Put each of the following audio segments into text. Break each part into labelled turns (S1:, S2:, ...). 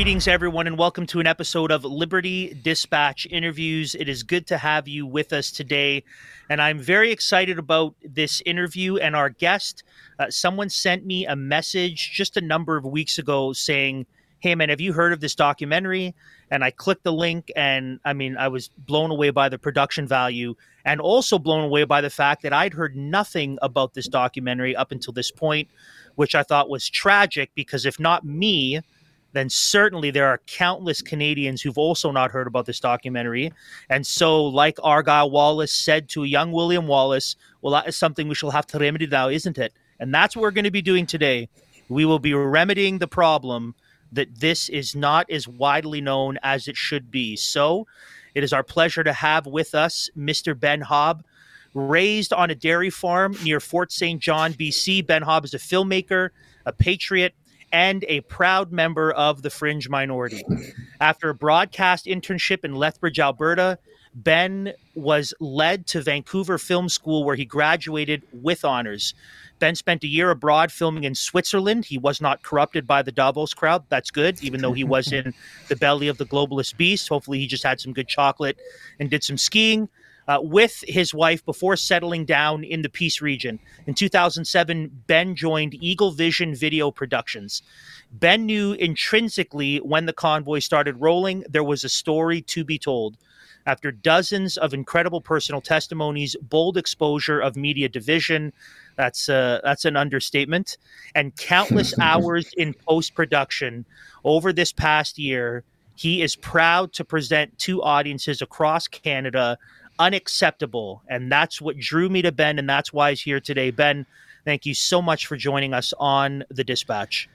S1: Greetings, everyone, and welcome to an episode of Liberty Dispatch Interviews. It is good to have you with us today, and I'm very excited about this interview and our guest. Someone sent me a message just a number of weeks ago saying, "Hey, man, have you heard of this documentary?" And I clicked the link, and I was blown away by the production value and also blown away by the fact that I'd heard nothing about this documentary up until this point, which I thought was tragic because if not me, then certainly there are countless Canadians who've also not heard about this documentary. And so, like Argyle Wallace said to a young William Wallace, well, that is something we shall have to remedy now, isn't it? And that's what we're going to be doing today. We will be remedying the problem that this is not as widely known as it should be. So it is our pleasure to have with us Mr. Ben Hobb. Raised on a dairy farm near Fort St. John, BC, Ben Hobb is a filmmaker, a patriot, and a proud member of the fringe minority. After a broadcast internship in Lethbridge, Alberta, Ben was led to Vancouver Film School, where he graduated with honors. Ben spent a year abroad filming in Switzerland. He was not corrupted by the Davos crowd. That's good, even though he was in the belly of the globalist beast. Hopefully he just had some good chocolate and did some skiing. With his wife before settling down in the Peace region. In 2007, Ben joined Eagle Vision Video Productions. Ben knew intrinsically when the convoy started rolling, there was a story to be told. After dozens of incredible personal testimonies, bold exposure of media division, that's an understatement, and countless hours in post-production over this past year, he is proud to present to audiences across Canada Unacceptable. And that's what drew me to Ben, and that's why he's here today. Ben, thank you so much for joining us on The Dispatch.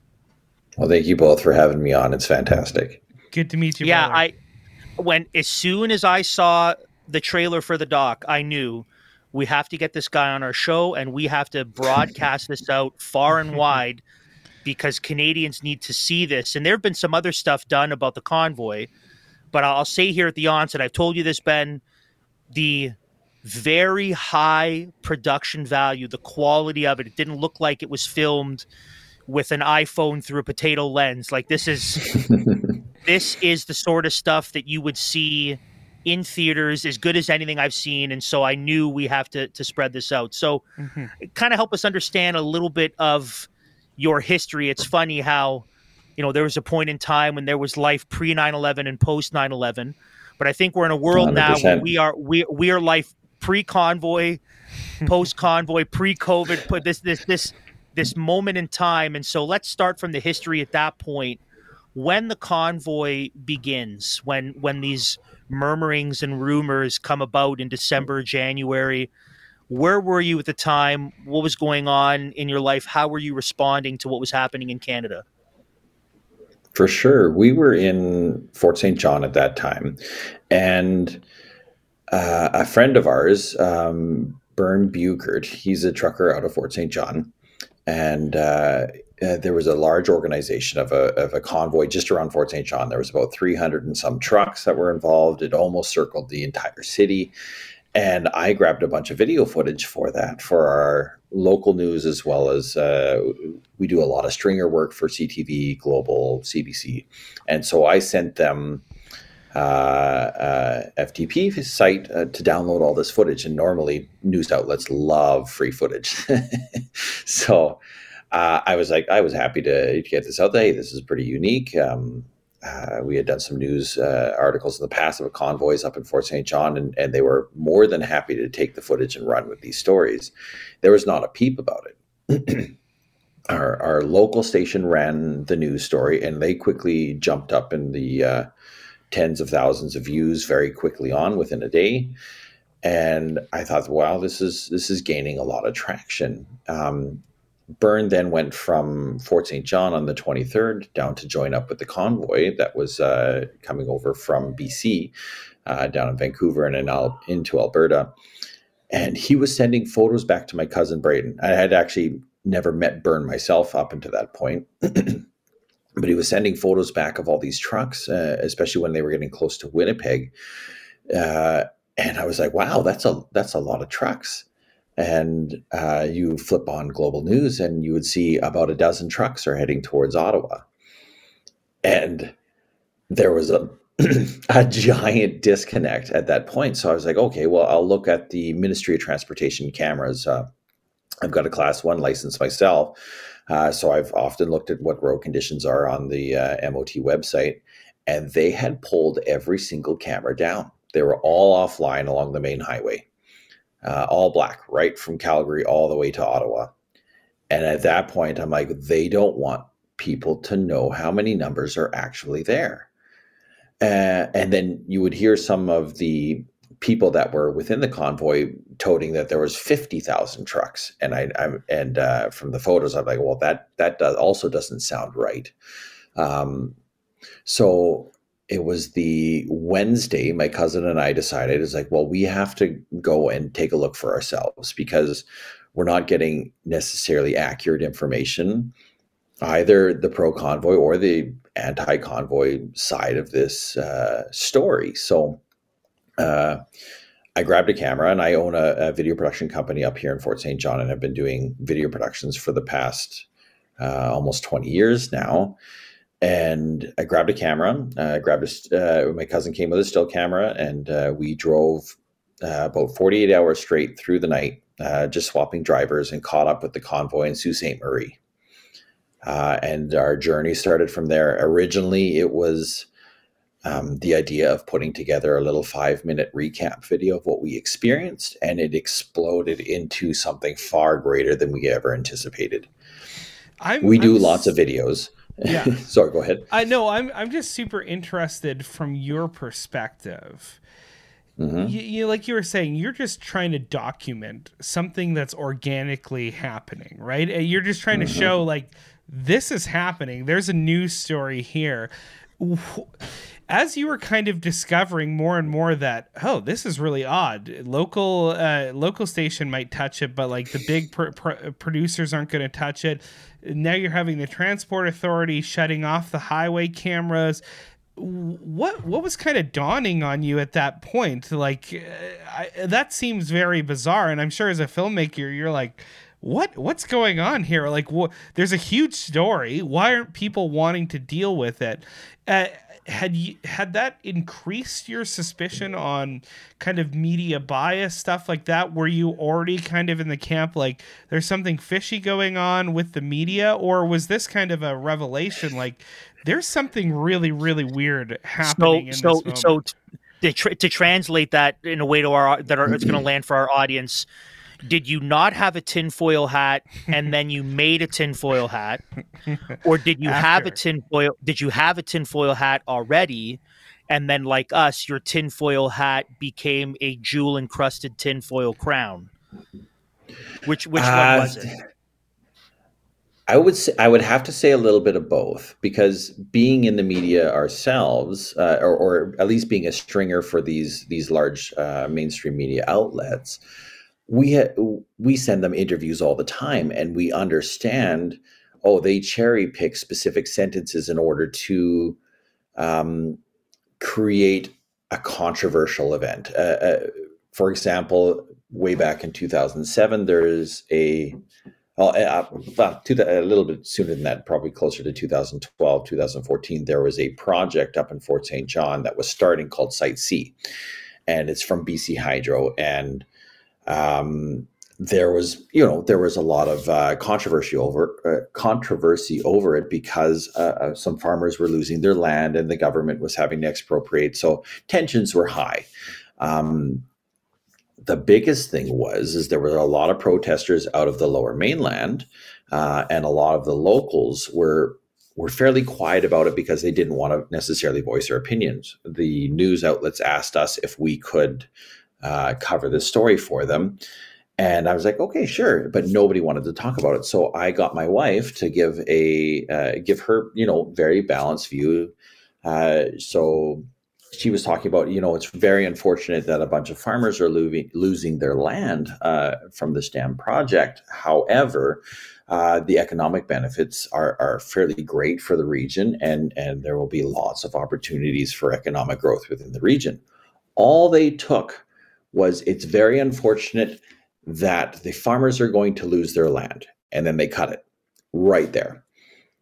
S2: Well, thank you both for having me on. It's fantastic.
S3: Good to meet you.
S1: Yeah, as soon as I saw the trailer for the doc, I knew we have to get this guy on our show and we have to broadcast this out far and wide because Canadians need to see this. And there have been some other stuff done about the convoy, but I'll say here at the onset, I've told you this, Ben, the very high production value, the quality of it. It didn't look like it was filmed with an iPhone through a potato lens. Like this is the sort of stuff that you would see in theaters, as good as anything I've seen. And so I knew we have to spread this out. So kind of help us understand a little bit of your history. It's funny how, there was a point in time when there was life pre 9/11 and post 9/11. But I think we're in a world 100%. Now where we are life pre-convoy, post-convoy, pre-COVID, put this moment in time. And so let's start from the history at that point. When the convoy begins, when these murmurings and rumors come about in December, January, where were you at the time? What was going on in your life? How were you responding to what was happening in Canada?
S2: For sure. We were in Fort St. John at that time. And a friend of ours, Bern Bugert, he's a trucker out of Fort St. John. And there was a large organization of a convoy just around Fort St. John. There was about 300 and some trucks that were involved. It almost circled the entire city. And I grabbed a bunch of video footage for that, for our local news, as well as we do a lot of stringer work for CTV, Global, CBC. And so I sent them FTP site to download all this footage. And normally news outlets love free footage. So I was happy to get this out there. Hey, this is pretty unique. We had done some news articles in the past of convoys up in Fort St. John, and they were more than happy to take the footage and run with these stories. There was not a peep about it. Our local station ran the news story, and they quickly jumped up in the tens of thousands of views very quickly on within a day. And I thought, wow, this is gaining a lot of traction. Bern then went from Fort St. John on the 23rd down to join up with the convoy that was coming over from BC down in Vancouver and into Alberta. And he was sending photos back to my cousin Braden. I had actually never met Bern myself up until that point. But he was sending photos back of all these trucks, especially when they were getting close to Winnipeg. And I was like, wow, that's a lot of trucks. And you flip on Global News and you would see about a dozen trucks are heading towards Ottawa. And there was a a giant disconnect at that point. So I was like, okay, well, I'll look at the Ministry of Transportation cameras. I've got a Class 1 license myself. So I've often looked at what road conditions are on the MOT website, and they had pulled every single camera down. They were all offline along the main highway, all black, right from Calgary all the way to Ottawa. And at that point, I'm like, they don't want people to know how many numbers are actually there. And then you would hear some of the people that were within the convoy toting that there was 50,000 trucks. And from the photos, I'm like, well, that also doesn't sound right. So it was the Wednesday, my cousin and I decided, it's like, well, we have to go and take a look for ourselves, because we're not getting necessarily accurate information, either the pro-convoy or the anti-convoy side of this story. So I grabbed a camera, and I own a video production company up here in Fort St. John, and have been doing video productions for the past almost 20 years now. And I grabbed a camera, my cousin came with a still camera, and we drove about 48 hours straight through the night, just swapping drivers, and caught up with the convoy in Sault Ste. Marie. And our journey started from there. Originally, it was the idea of putting together a little 5-minute recap video of what we experienced, and it exploded into something far greater than we ever anticipated. We do lots of videos.
S3: Yeah.
S2: Sorry, go ahead.
S3: I know. I'm just super interested from your perspective. Mm-hmm. You like you were saying, you're just trying to document something that's organically happening, right? You're just trying to show, like, this is happening. There's a news story here. As you were kind of discovering more and more that, oh, this is really odd. Local station might touch it, but like the big producers aren't going to touch it. Now you're having the Transport Authority shutting off the highway cameras. What was kind of dawning on you at that point? Like, that seems very bizarre. And I'm sure as a filmmaker, you're like, what's going on here? Like, there's a huge story. Why aren't people wanting to deal with it? Had that increased your suspicion on kind of media bias, stuff like that? Were you already kind of in the camp, like, there's something fishy going on with the media? Or was this kind of a revelation, like, there's something really, really weird happening in this moment?
S1: So to translate that in a way to it's going to land for our audience, did you not have a tinfoil hat and then you made a tinfoil hat? Or did you have a tinfoil hat already, and then, like us, your tinfoil hat became a jewel encrusted tinfoil crown? Which one was it?
S2: I would have to say a little bit of both, because being in the media ourselves, or at least being a stringer for these large mainstream media outlets, we send them interviews all the time, and we understand, they cherry pick specific sentences in order to create a controversial event. For example, way back in 2007, there's a little bit sooner than that, probably closer to 2012, 2014, there was a project up in Fort St. John that was starting called Site C, and it's from BC Hydro. And there was a lot of controversy over it, because some farmers were losing their land and the government was having to expropriate. So tensions were high. The biggest thing is there were a lot of protesters out of the Lower Mainland, and a lot of the locals were fairly quiet about it because they didn't want to necessarily voice their opinions. The news outlets asked us if we could cover this story for them. And I was like, okay, sure. But nobody wanted to talk about it. So I got my wife to give her, very balanced view. So she was talking about, it's very unfortunate that a bunch of farmers are losing their land from this dam project. However, the economic benefits are fairly great for the region, and there will be lots of opportunities for economic growth within the region. All they took was, it's very unfortunate that the farmers are going to lose their land. And then they cut it right there.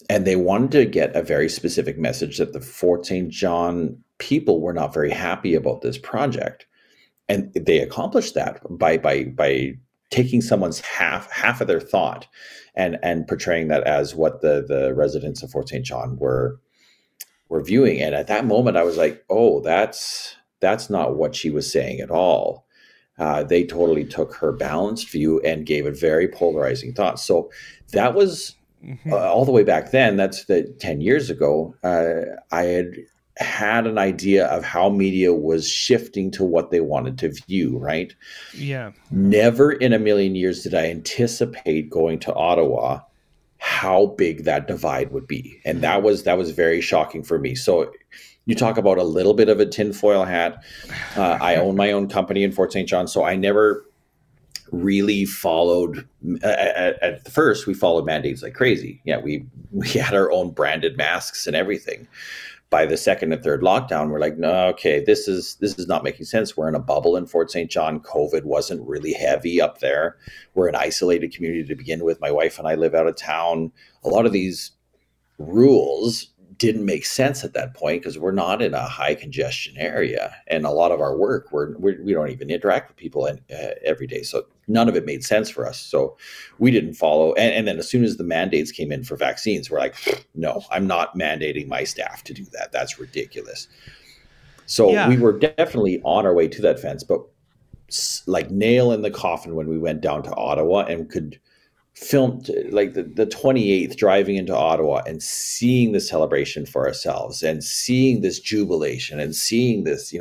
S2: And they wanted to get a very specific message that the Fort St. John people were not very happy about this project. And they accomplished that by taking someone's half of their thought and portraying that as what the residents of Fort St. John were viewing. And at that moment, I was like, oh, that's not what she was saying at all. They totally took her balanced view and gave it very polarizing thoughts. So that was all the way back then. That's 10 years ago. I had an idea of how media was shifting to what they wanted to view, right?
S3: Yeah.
S2: Never in a million years did I anticipate going to Ottawa how big that divide would be. And that was very shocking for me. So you talk about a little bit of a tinfoil hat. I own my own company in Fort St. John, so I never really followed. At first, we followed mandates like crazy. Yeah, we had our own branded masks and everything. By the second and third lockdown, we're like, no, okay, this is not making sense. We're in a bubble in Fort St. John. COVID wasn't really heavy up there. We're an isolated community to begin with. My wife and I live out of town. A lot of these rules didn't make sense at that point because we're not in a high congestion area, and a lot of our work we don't even interact with people every day, so none of it made sense for us. So we didn't follow. And then as soon as the mandates came in for vaccines, we're like, no, I'm not mandating my staff to do that. That's ridiculous. So we were definitely on our way to that fence, but like nail in the coffin when we went down to Ottawa and could film like the 28th, driving into Ottawa and seeing the celebration for ourselves and seeing this jubilation and seeing this,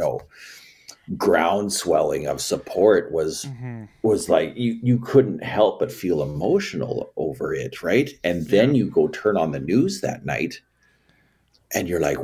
S2: ground swelling of support was like you couldn't help but feel emotional over it, right? And then you go turn on the news that night and you're like,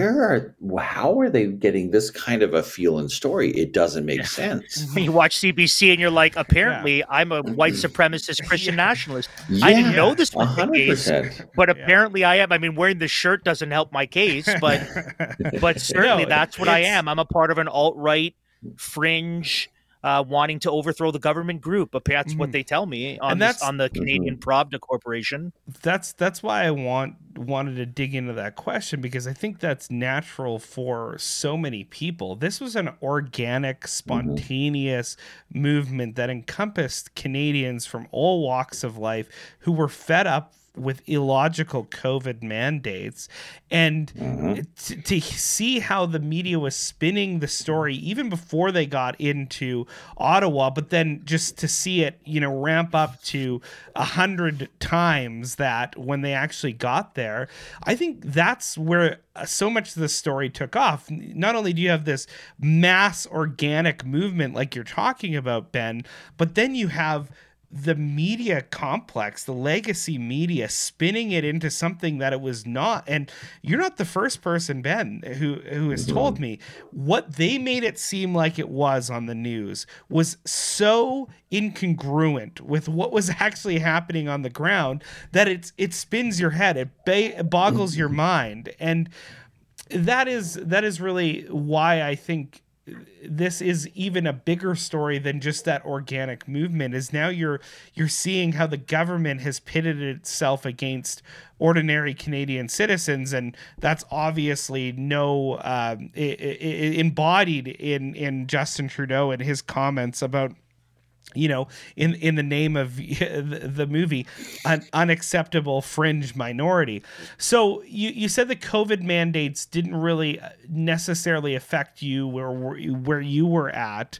S2: how are they getting this kind of a feel and story? It doesn't make sense.
S1: You watch CBC and you're like, apparently I'm a white supremacist Christian nationalist. I didn't know this was 100%. The case, but apparently I am. I mean, wearing the shirt doesn't help my case, but certainly that's what I am. I'm a part of an alt-right fringe wanting to overthrow the government group. But that's what they tell me on the Canadian Pravda Corporation.
S3: That's why I wanted to dig into that question, because I think that's natural for so many people. This was an organic, spontaneous movement that encompassed Canadians from all walks of life who were fed up with illogical COVID mandates, and to see how the media was spinning the story even before they got into Ottawa, but then just to see it, ramp up to 100 times that when they actually got there. I think that's where so much of the story took off. Not only do you have this mass organic movement like you're talking about, Ben, but then you have the media complex, the legacy media, spinning it into something that it was not. And you're not the first person, Ben, who has told me what they made it seem like it was on the news was so incongruent with what was actually happening on the ground that it spins your head. It boggles your mind. And that is really why I think this is even a bigger story than just that organic movement. Is now you're seeing how the government has pitted itself against ordinary Canadian citizens, and that's obviously embodied in Justin Trudeau and his comments about, in the name of the movie, an unacceptable fringe minority. So you said the COVID mandates didn't really necessarily affect you where you were at.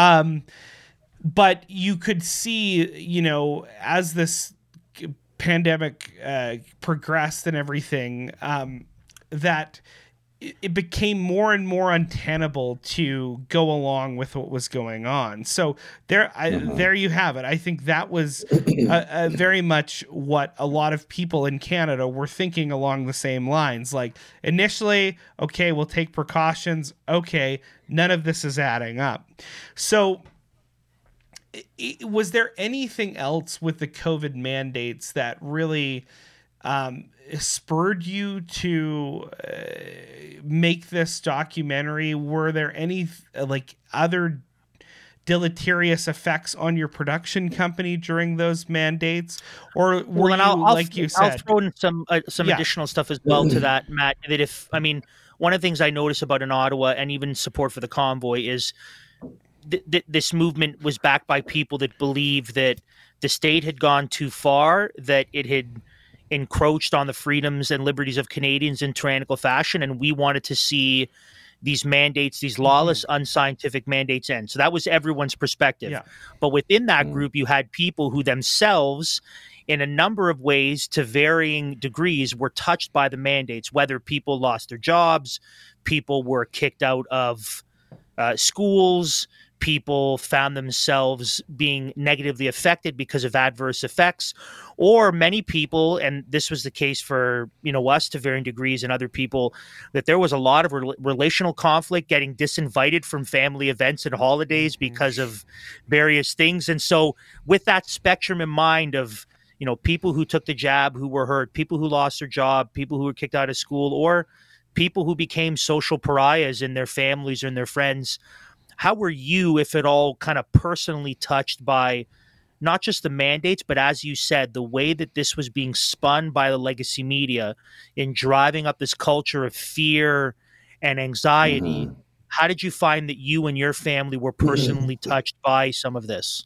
S3: But you could see, as this pandemic progressed and everything, that it became more and more untenable to go along with what was going on. So there you have it. I think that was very much what a lot of people in Canada were thinking along the same lines. Like initially, okay, we'll take precautions. Okay, none of this is adding up. So was there anything else with the COVID mandates that really spurred you to make this documentary? Were there any other deleterious effects on your production company during those mandates, or were
S1: I'll throw in some additional stuff as well to that, Matt. That one of the things I notice about in Ottawa and even support for the convoy is this movement was backed by people that believe that the state had gone too far, that it had encroached on the freedoms and liberties of Canadians in tyrannical fashion, and we wanted to see these mandates, these lawless, unscientific mandates end. So that was everyone's perspective. Yeah. But within that group, you had people who themselves, in a number of ways, to varying degrees, were touched by the mandates, whether people lost their jobs, people were kicked out of schools, people found themselves being negatively affected because of adverse effects, or many people, and this was the case for us to varying degrees and other people, that there was a lot of relational conflict, getting disinvited from family events and holidays because of various things. And so with that spectrum in mind of people who took the jab, who were hurt, people who lost their job, people who were kicked out of school, or people who became social pariahs in their families or in their friends, how were you, if at all, kind of personally touched by not just the mandates, but as you said, the way that this was being spun by the legacy media in driving up this culture of fear and anxiety? Mm-hmm. How did you find that you and your family were personally touched by some of this?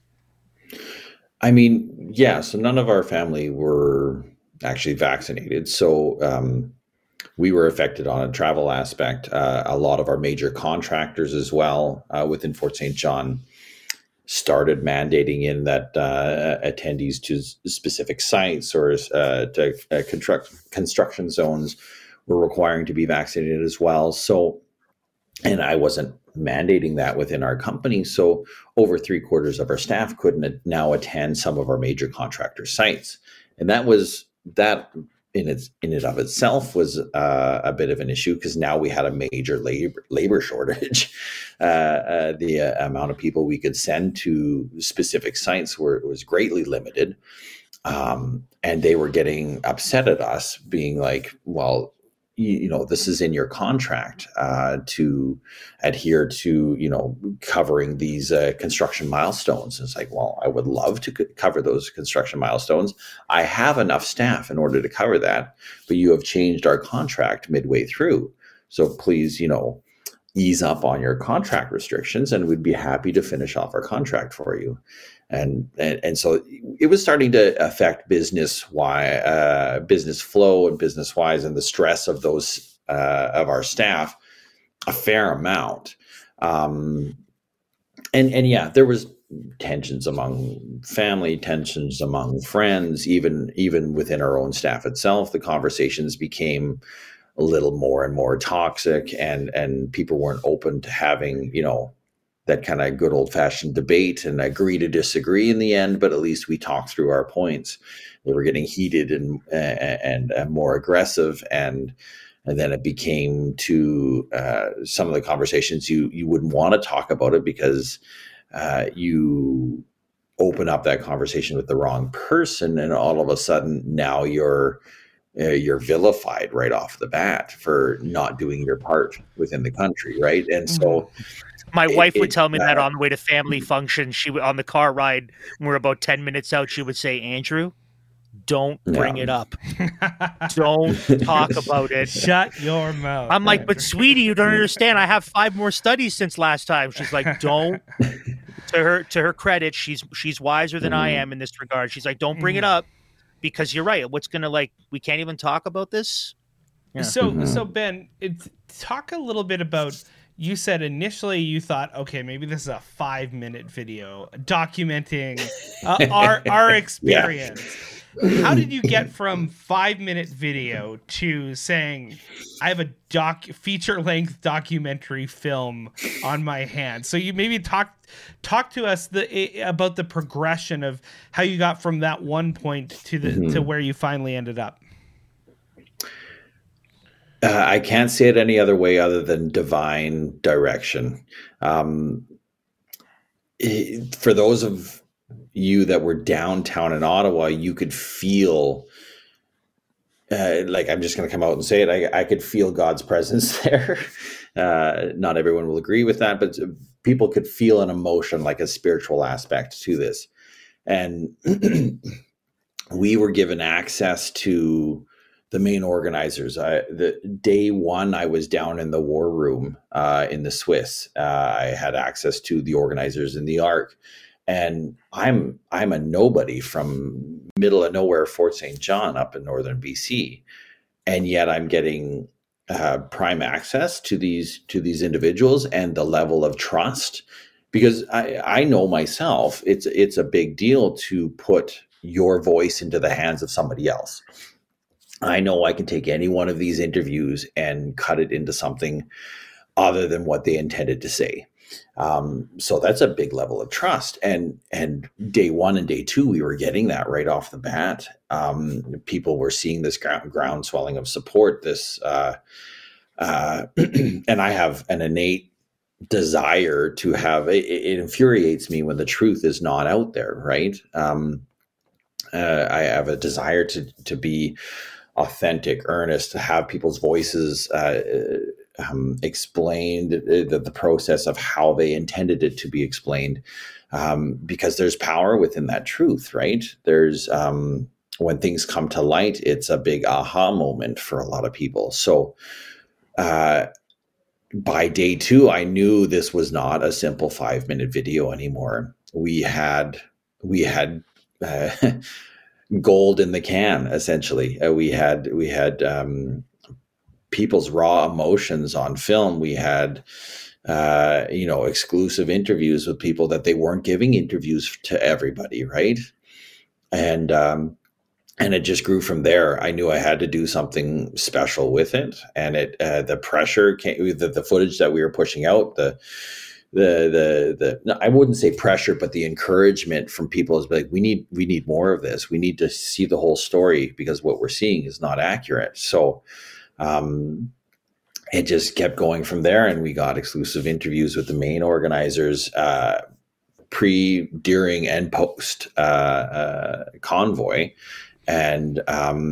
S2: So none of our family were actually vaccinated. So we were affected on a travel aspect. A lot of our major contractors as well within Fort St. John started mandating in that attendees to specific sites or to construction zones were requiring to be vaccinated as well. So, and I wasn't mandating that within our company. So over 3/4 of our staff couldn't now attend some of our major contractor sites. And that in and of itself was a bit of an issue, because now we had a major labor shortage. The amount of people we could send to specific sites was greatly limited. And they were getting upset at us, being like, well, this is in your contract to adhere to, covering these construction milestones. And it's like, well, I would love to cover those construction milestones. I have enough staff in order to cover that, but you have changed our contract midway through. So please, ease up on your contract restrictions, and we'd be happy to finish off our contract for you. And so it was starting to affect business flow and business wise, and the stress of those of our staff a fair amount. And there was tensions among family, tensions among friends, even within our own staff itself. The conversations became a little more and more toxic, and people weren't open to having, that kind of good old fashioned debate and agree to disagree in the end, but at least we talked through our points. They were getting heated and more aggressive. And then it became to some of the conversations you wouldn't want to talk about it, because you open up that conversation with the wrong person, and all of a sudden now you're vilified right off the bat for not doing your part within the country, right? And so
S1: my wife would tell me that on the way to family function, on the car ride, when we're about 10 minutes out, she would say, Andrew, don't bring it up. Don't talk about it.
S3: Shut your mouth.
S1: I'm like, but sweetie, you don't understand. I have 5 more studies since last time. She's like, don't. To her credit, she's wiser than I am in this regard. She's like, don't bring it up, because you're right. What's going to, we can't even talk about this?
S3: Yeah. So Ben, talk a little bit about, you said initially you thought, okay, maybe this is a 5-minute video documenting our experience. Yeah. How did you get from 5-minute video to saying, I have a feature-length documentary film on my hands? So you maybe talk to us about the progression of how you got from that one point to where you finally ended up.
S2: I can't say it any other way other than divine direction. For those of you that were downtown in Ottawa, you could feel, I'm just going to come out and say it, I could feel God's presence there. Not everyone will agree with that, but people could feel an emotion, like a spiritual aspect to this. And we were given access to the main organizers. The day one, I was down in the war room in the Swiss. I had access to the organizers in the Ark, and I'm a nobody from middle of nowhere, Fort St. John, up in northern BC, and yet I'm getting prime access to these individuals, and the level of trust, because I know myself, it's a big deal to put your voice into the hands of somebody else. I know I can take any one of these interviews and cut it into something other than what they intended to say. So that's a big level of trust. And day one and day two, we were getting that right off the bat. People were seeing this ground swelling of support, and I have an innate desire to have, it infuriates me when the truth is not out there, right? I have a desire to be authentic, earnest, to have people's voices explained, the process of how they intended it to be explained, because there's power within that truth, right? There's when things come to light, it's a big aha moment for a lot of people. So by day two, I knew this was not a simple 5-minute video anymore. We had gold in the can, essentially. We had people's raw emotions on film. We had exclusive interviews with people that they weren't giving interviews to everybody, right? And it just grew from there. I knew I had to do something special with it, and the pressure came, the footage that we were pushing out, I wouldn't say pressure, but the encouragement from people is like, we need more of this. We need to see the whole story, because what we're seeing is not accurate. So it just kept going from there, and we got exclusive interviews with the main organizers pre, during, and post convoy, and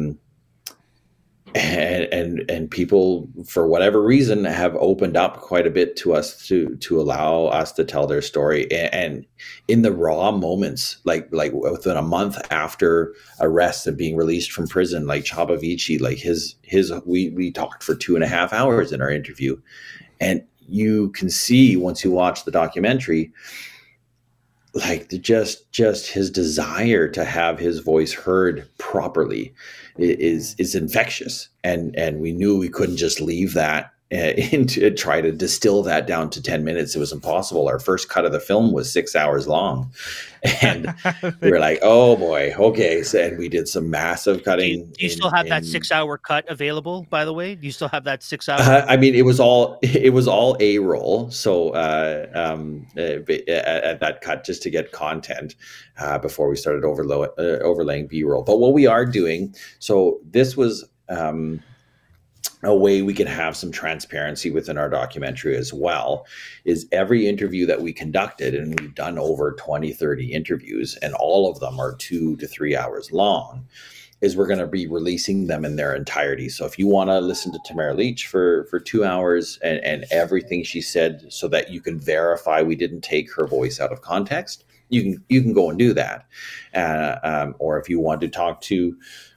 S2: people, for whatever reason, have opened up quite a bit to us to allow us to tell their story. And in the raw moments, like within a month after arrest and being released from prison, like Csaba Vici, like we talked for 2.5 hours in our interview, and you can see, once you watch the documentary, like just his desire to have his voice heard properly is infectious, and we knew we couldn't just leave that into try to distill that down to 10 minutes. It was impossible. Our first cut of the film was 6 hours long, and we were like, oh boy, okay. So, and we did some massive cutting.
S1: Do you still have that 6-hour cut available, by the way? Do you still have that 6 hour?
S2: I mean, it was all A-roll. So at that cut, just to get content before we started overlaying B-roll. But what we are doing, so this was a way we can have some transparency within our documentary as well, is every interview that we conducted, and we've done over 20-30 interviews, and all of them are 2 to 3 hours long, is we're going to be releasing them in their entirety. So if you want to listen to Tamara Lich for 2 hours and everything she said, so that you can verify we didn't take her voice out of context, you can go and do that. Or if you want to talk to,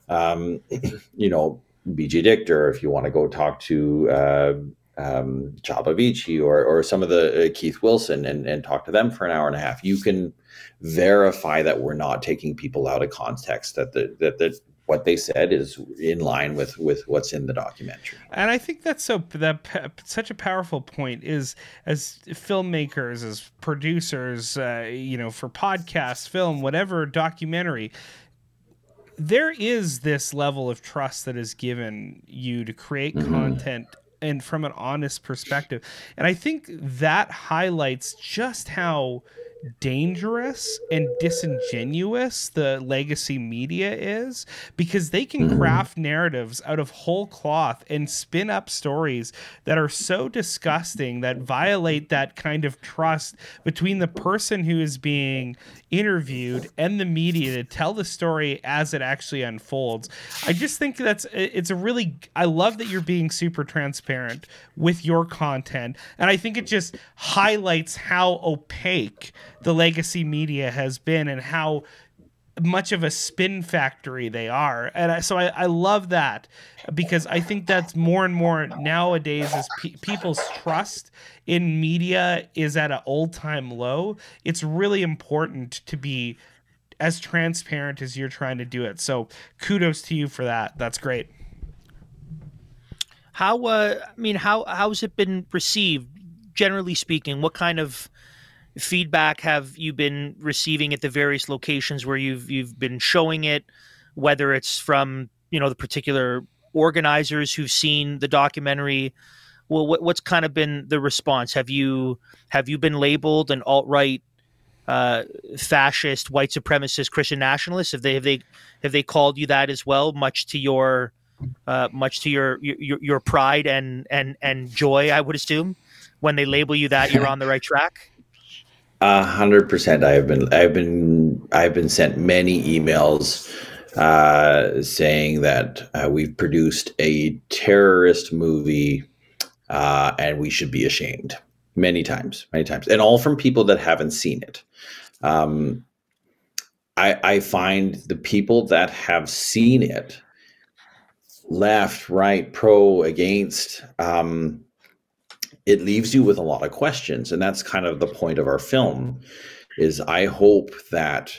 S2: BJ Dichter, if you want to go talk to Csaba Vici or some of the Keith Wilson and talk to them for an hour and a half, you can verify that we're not taking people out of context, that what they said is in line with what's in the documentary.
S3: And I think that's such a powerful point, is as filmmakers, as producers, for podcasts, film, whatever, documentary, there is this level of trust that is given you to create content, and from an honest perspective. And I think that highlights just how dangerous and disingenuous the legacy media is, because they can craft narratives out of whole cloth and spin up stories that are so disgusting that violate that kind of trust between the person who is being interviewed and the media to tell the story as it actually unfolds. I just think I love that you're being super transparent with your content, and I think it just highlights how opaque the legacy media has been and how much of a spin factory they are. And so I love that, because I think that's more and more nowadays as people's trust in media is at an all-time low. It's really important to be as transparent as you're trying to do it. So kudos to you for that. That's great.
S1: How's it been received, generally speaking? What kind of feedback have you been receiving at the various locations where you've been showing it, whether it's from, the particular organizers who've seen the documentary? Well, what's kind of been the response? Have you been labeled an alt-right, fascist, white supremacist, Christian nationalist? Have they called you that as well, much to your pride and joy, I would assume, when they label you that you're on the right track?
S2: 100%. I've been sent many emails saying that we've produced a terrorist movie and we should be ashamed. Many times, and all from people that haven't seen it. I find the people that have seen it, left, right, pro, against, it leaves you with a lot of questions. And that's kind of the point of our film, is I hope that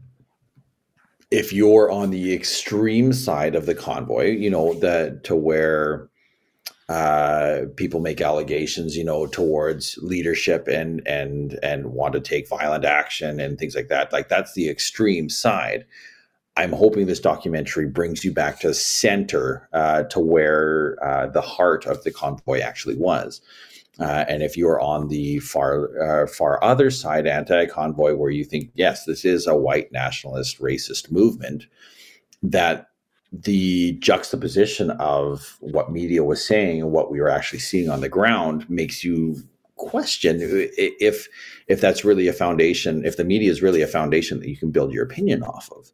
S2: if you're on the extreme side of the convoy, to where people make allegations, towards leadership and want to take violent action and things like that. Like, that's the extreme side. I'm hoping this documentary brings you back to center, to where the heart of the convoy actually was. And if you're on the far other side, anti-convoy, where you think, yes, this is a white nationalist racist movement, that the juxtaposition of what media was saying and what we were actually seeing on the ground makes you question if that's really a foundation, if the media is really a foundation that you can build your opinion off of.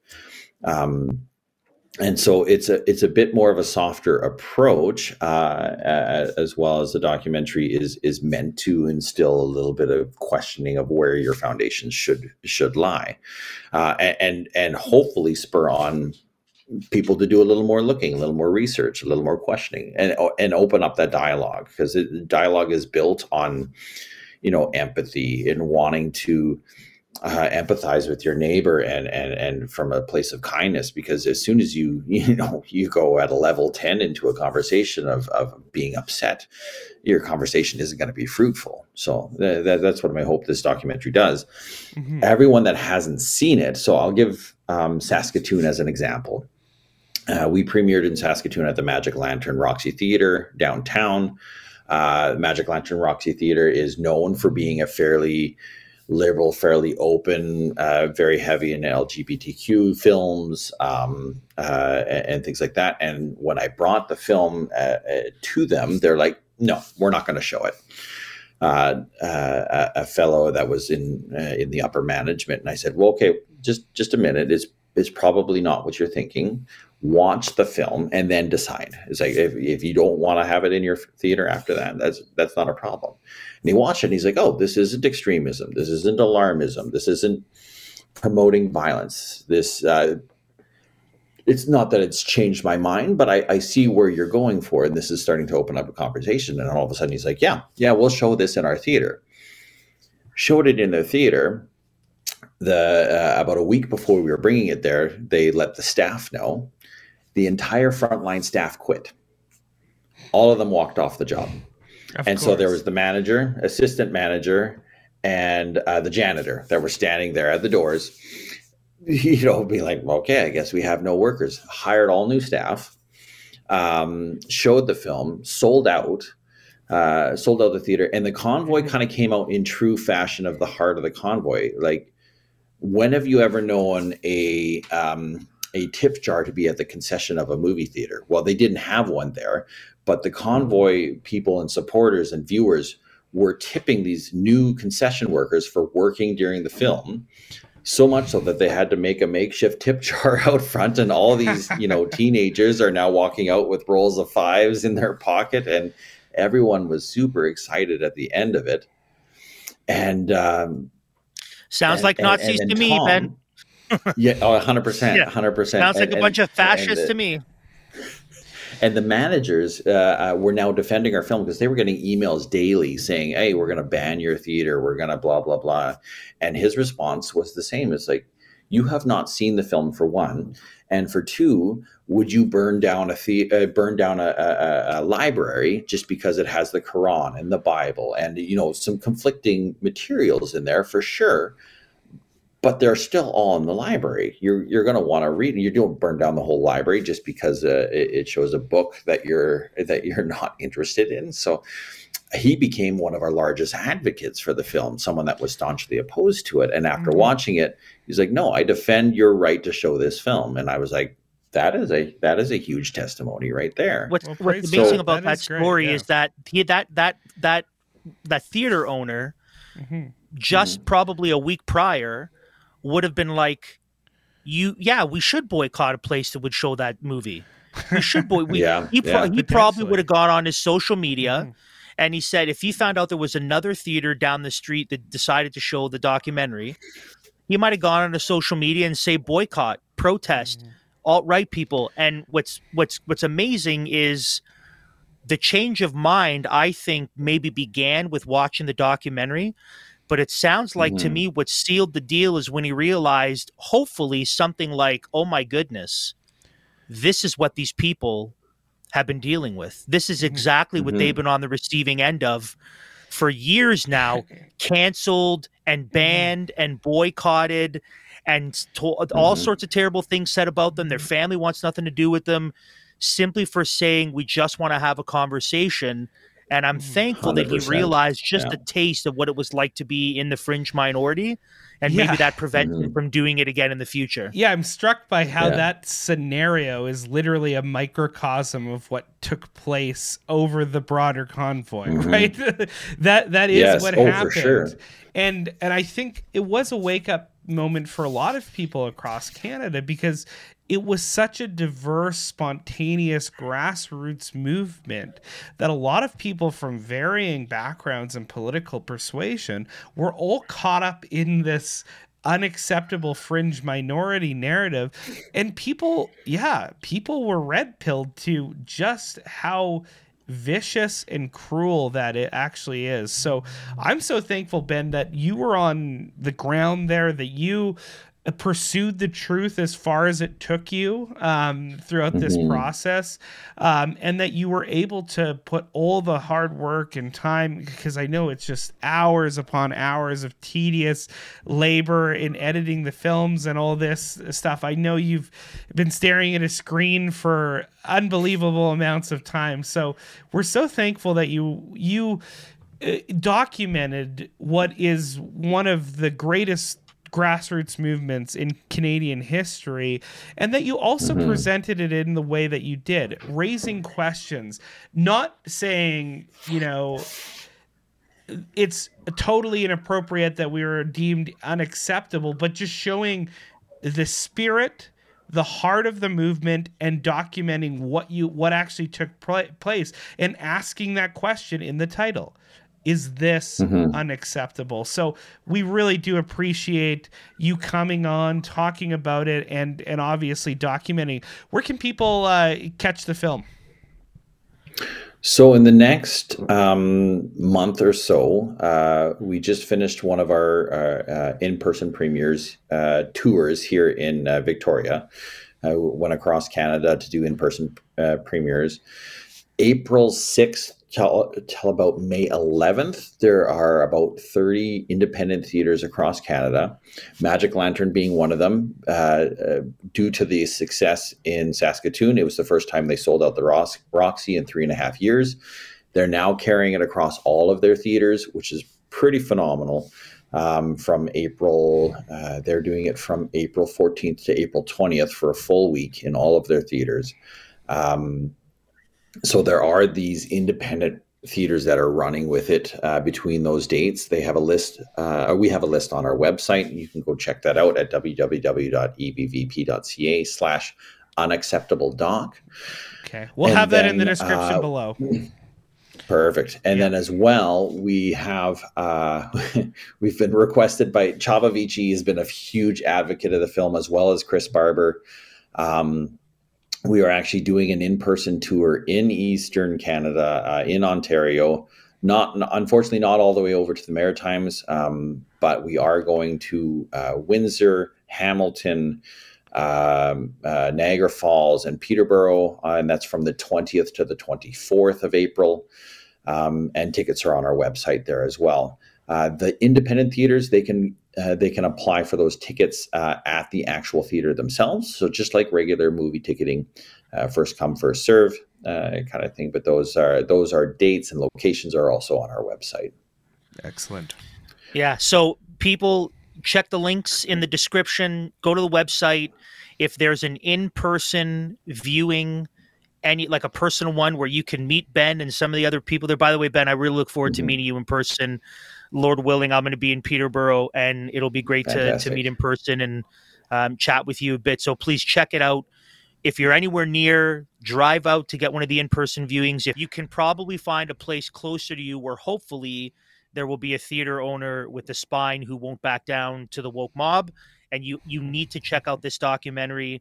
S2: And so it's a bit more of a softer approach, as well as the documentary is meant to instill a little bit of questioning of where your foundations should lie, and hopefully spur on people to do a little more looking, a little more research, a little more questioning, and open up that dialogue, because dialogue is built on, empathy and wanting to empathize with your neighbor and from a place of kindness. Because as soon as you go at a level 10 into a conversation of being upset, your conversation isn't going to be fruitful. So that's what I hope this documentary does. Mm-hmm. Everyone that hasn't seen it, so I'll give Saskatoon as an example. We premiered in Saskatoon at the Magic Lantern Roxy Theatre downtown. Magic Lantern Roxy Theatre is known for being a fairly liberal, fairly open, very heavy in LGBTQ films, and things like that. And when I brought the film to them, they're like, no, we're not going to show it. A fellow that was in the upper management, and I said, well, okay, just a minute. It's probably not what you're thinking. Watch the film and then decide. It's like, if you don't want to have it in your theater after that, that's not a problem. And he watched it and he's like, oh, this isn't extremism. This isn't alarmism. This isn't promoting violence. This, it's not that it's changed my mind, but I see where you're going for, and this is starting to open up a conversation. And all of a sudden he's like, yeah, we'll show this in our theater. Showed it in their theater. About a week before we were bringing it there, they let the staff know. The entire frontline staff quit. All of them walked off the job. So there was the manager, assistant manager, and the janitor that were standing there at the doors, being like, okay, I guess we have no workers. Hired all new staff, showed the film, sold out. sold out the theater, and the convoy kind of came out in true fashion of the heart of the convoy. Like, when have you ever known a tip jar to be at the concession of a movie theater? Well, they didn't have one there, but the convoy people and supporters and viewers were tipping these new concession workers for working during the film. So much so that they had to make a makeshift tip jar out front, and all these, teenagers are now walking out with rolls of fives in their pocket, and everyone was super excited at the end of it. And
S1: sounds like Nazis to me, Ben.
S2: Yeah, 100%, 100%.
S1: Sounds like a bunch of fascists to me.
S2: And the managers were now defending our film because they were getting emails daily saying, hey, we're going to ban your theater. We're going to blah, blah, blah. And his response was the same. It's like, you have not seen the film, for one. And for two, would you burn down a library just because it has the Quran and the Bible and, some conflicting materials in there? For sure. But they're still all in the library. You're going to want to read. You don't burn down the whole library just because it shows a book that you're not interested in. So he became one of our largest advocates for the film, someone that was staunchly opposed to it. And after watching it, he's like, "No, I defend your right to show this film." And I was like, "That is a huge testimony right there."
S1: What's amazing about that story is that that theater owner just probably a week prior would have been like, we should boycott a place that would show that movie. We should He probably would have gone on his social media and he said, if he found out there was another theater down the street that decided to show the documentary, he might have gone on to social media and say boycott, protest, alt-right people. And what's amazing is the change of mind, I think, maybe began with watching the documentary. But it sounds like to me what sealed the deal is when he realized, hopefully, something like, oh, my goodness, this is what these people have been dealing with. This is exactly what they've been on the receiving end of for years now, canceled and banned and boycotted and all sorts of terrible things said about them. Their family wants nothing to do with them simply for saying we just want to have a conversation. And I'm thankful that he realized just a taste of what it was like to be in the fringe minority, and maybe that prevents him from doing it again in the future.
S3: Yeah, I'm struck by how that scenario is literally a microcosm of what took place over the broader convoy, right? that is what happened. For sure. And I think it was a wake-up moment for a lot of people across Canada because it was such a diverse, spontaneous grassroots movement that a lot of people from varying backgrounds and political persuasion were all caught up in this unacceptable fringe minority narrative. And people were red-pilled to just how vicious and cruel that it actually is. So I'm so thankful, Ben, that you were on the ground there, that you pursued the truth as far as it took you throughout this process, and that you were able to put all the hard work and time, because I know it's just hours upon hours of tedious labor in editing the films and all this stuff. I know you've been staring at a screen for unbelievable amounts of time. So we're so thankful that you documented what is one of the greatest grassroots movements in Canadian history, and that you also presented it in the way that you did, raising questions, not saying, it's totally inappropriate that we were deemed unacceptable, but just showing the spirit, the heart of the movement, and documenting what actually took place, and asking that question in the title. Is this unacceptable? So we really do appreciate you coming on, talking about it, and obviously documenting. Where can people catch the film?
S2: So in the next month or so, we just finished one of our in-person premieres tours here in Victoria. Went across Canada to do in-person premieres. April 6th till about May 11th, there are about 30 independent theaters across Canada, Magic Lantern being one of them. Due to the success in Saskatoon, it was the first time they sold out the Roxy in 3.5 years. They're now carrying it across all of their theaters, which is pretty phenomenal. From April, they're doing it from April 14th to April 20th for a full week in all of their theaters. So there are these independent theaters that are running with it between those dates. They have a list. We have a list on our website. You can go check that out at www.ebvp.ca/unacceptabledoc.
S3: Okay, we'll have that in the description below.
S2: Perfect. And then as well, we have we've been requested by Chava Vici has been a huge advocate of the film, as well as Chris Barber. We are actually doing an in-person tour in Eastern Canada, in Ontario. Unfortunately, not all the way over to the Maritimes, but we are going to Windsor, Hamilton, Niagara Falls, and Peterborough, and that's from the 20th to the 24th of April. And tickets are on our website there as well. The independent theaters, they can apply for those tickets at the actual theater themselves. So just like regular movie ticketing, first come, first serve kind of thing. But those are dates and locations are also on our website.
S3: Excellent.
S1: Yeah. So people, check the links in the description. Go to the website. If there's an in-person viewing, like a personal one where you can meet Ben and some of the other people there. By the way, Ben, I really look forward to meeting you in person. Lord willing, I'm going to be in Peterborough, and it'll be great to meet in person and chat with you a bit. So please check it out. If you're anywhere near, drive out to get one of the in-person viewings. If you can probably find a place closer to you where hopefully there will be a theater owner with a spine who won't back down to the woke mob, and you need to check out this documentary.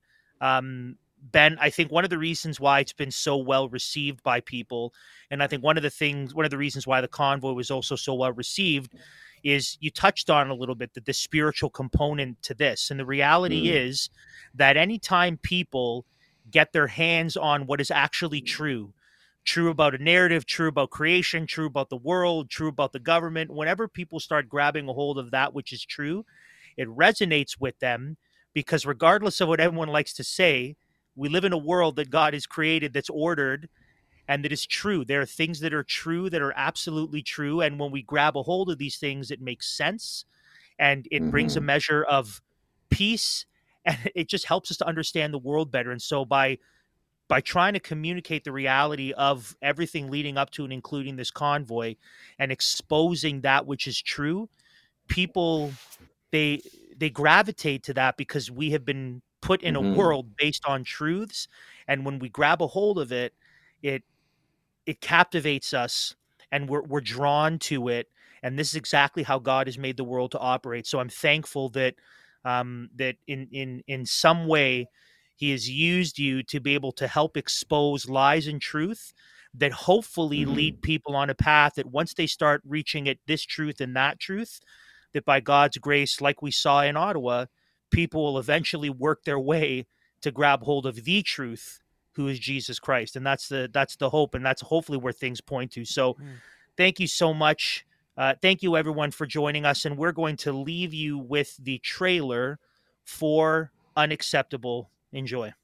S1: Ben, I think one of the reasons why it's been so well received by people, and I think one of the reasons why The Convoy was also so well received, is you touched on a little bit that the spiritual component to this. And the reality is that anytime people get their hands on what is actually true about a narrative, true about creation, true about the world, true about the government, whenever people start grabbing a hold of that which is true, it resonates with them, because regardless of what everyone likes to say, we live in a world that God has created that's ordered and that is true. There are things that are true, that are absolutely true. And when we grab a hold of these things, it makes sense and it brings a measure of peace, and it just helps us to understand the world better. And so by trying to communicate the reality of everything leading up to and including this convoy and exposing that which is true, people, they gravitate to that because we have been put in a world based on truths. And when we grab a hold of it, it captivates us and we're drawn to it. And this is exactly how God has made the world to operate. So I'm thankful that that in some way he has used you to be able to help expose lies and truth that hopefully lead people on a path that once they start reaching at this truth and that truth, that by God's grace, like we saw in Ottawa, people will eventually work their way to grab hold of the truth, who is Jesus Christ. And that's the hope, and that's hopefully where things point to. So thank you so much. Thank you, everyone, for joining us. And we're going to leave you with the trailer for Unacceptable. Enjoy.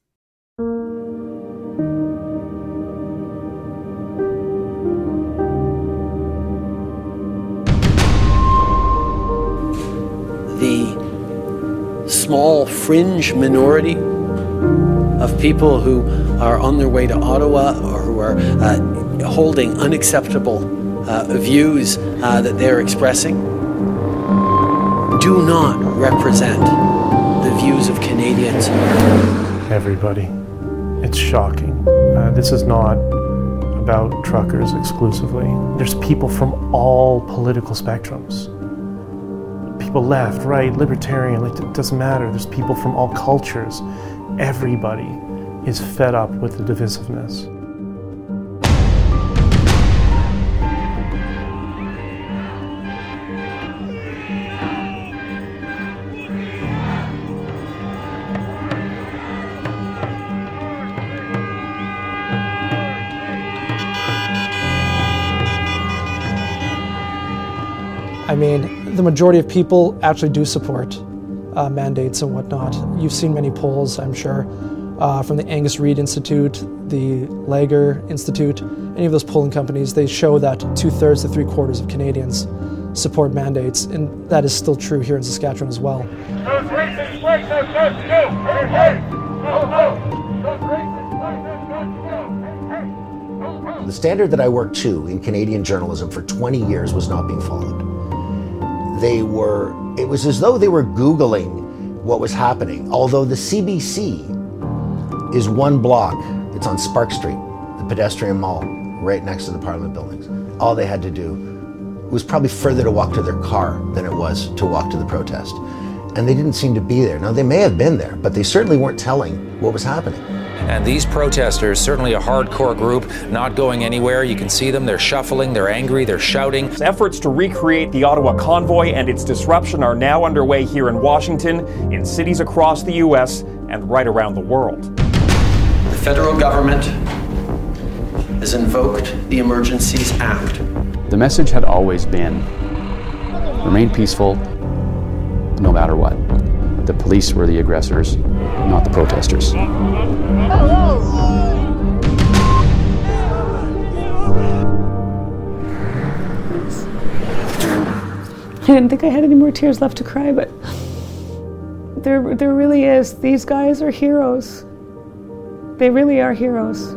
S4: The small fringe minority of people who are on their way to Ottawa or who are holding unacceptable views that they're expressing do not represent the views of Canadians.
S5: Everybody, it's shocking. This is not about truckers exclusively. There's people from all political spectrums. People left, right, libertarian, it doesn't matter. There's people from all cultures. Everybody is fed up with the divisiveness.
S6: I mean, the majority of people actually do support mandates and whatnot. You've seen many polls, I'm sure, from the Angus Reid Institute, the Lager Institute, any of those polling companies, they show that 2/3 to 3/4 of Canadians support mandates, and that is still true here in Saskatchewan as well.
S7: Those racist flags have got to go! Hey, hey! Ho, ho! Those racist flags have got to go! Hey, hey! Ho, ho!
S8: The standard that I worked to in Canadian journalism for 20 years was not being followed. It was as though they were Googling what was happening, although the CBC is one block. It's on Spark Street, the pedestrian mall, right next to the Parliament buildings. All they had to do was probably further to walk to their car than it was to walk to the protest. And they didn't seem to be there. Now, they may have been there, but they certainly weren't telling what was happening.
S9: And these protesters, certainly a hardcore group, not going anywhere. You can see them, they're shuffling, they're angry, they're shouting.
S10: Efforts to recreate the Ottawa convoy and its disruption are now underway here in Washington, in cities across the U.S., and right around the world.
S4: The federal government has invoked the Emergencies Act.
S11: The message had always been, remain peaceful, no matter what. The police were the aggressors, not the protesters.
S12: I didn't think I had any more tears left to cry, but there really is. These guys are heroes. They really are heroes.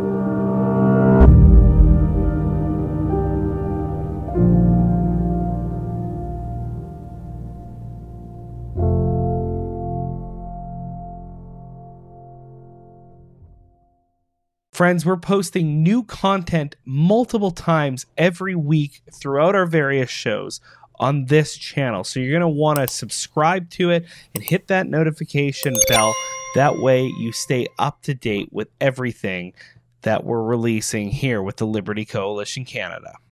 S3: Friends, we're posting new content multiple times every week throughout our various shows on this channel. So you're going to want to subscribe to it and hit that notification bell. That way you stay up to date with everything that we're releasing here with the Liberty Coalition Canada.